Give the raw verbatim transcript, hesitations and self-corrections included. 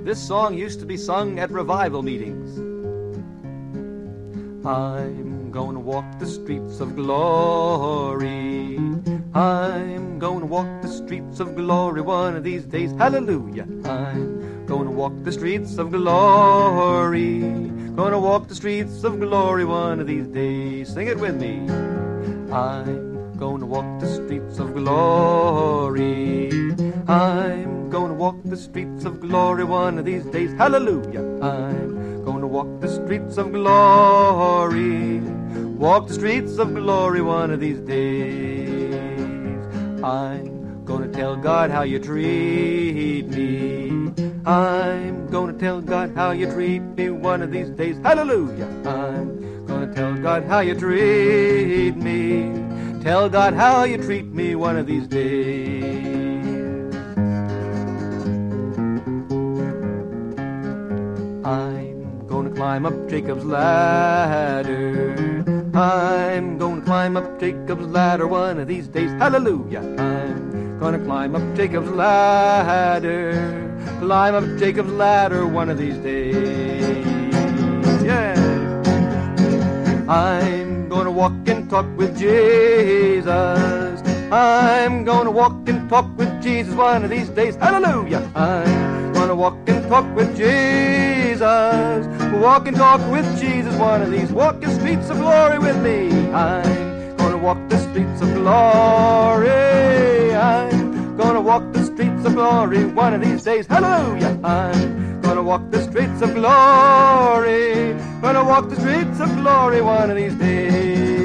This song used to be sung at revival meetings. I'm gonna walk the streets of glory. I'm gonna walk the streets of glory one of these days. Hallelujah. I'm gonna walk the streets of glory. Gonna walk the streets of glory one of these days. Sing it with me. I'm gonna walk the streets of glory. I'm gonna walk the streets of glory one of these days. Hallelujah. I'm gonna walk the streets of glory. Walk the streets of glory one of these days. I'm gonna tell God how you treat me. I'm gonna tell God how you treat me one of these days. Hallelujah. I'm gonna tell God how you treat me. Tell God how you treat me one of these days. I'm gonna climb up Jacob's ladder. I'm gonna climb up Jacob's ladder one of these days. Hallelujah. I'm gonna climb up Jacob's ladder. Climb up Jacob's ladder one of these days. Yeah. I'm gonna walk and talk with Jesus. I'm gonna walk and talk with Jesus one of these days. Hallelujah. I'm gonna walk and talk with Jesus. Walk and talk with Jesus one of these. Walk the streets of glory with me. I'm gonna walk the streets of glory. I'm gonna walk the streets of glory one of these days. Hallelujah. I'm gonna walk the streets of glory. Gonna walk the streets of glory one of these days.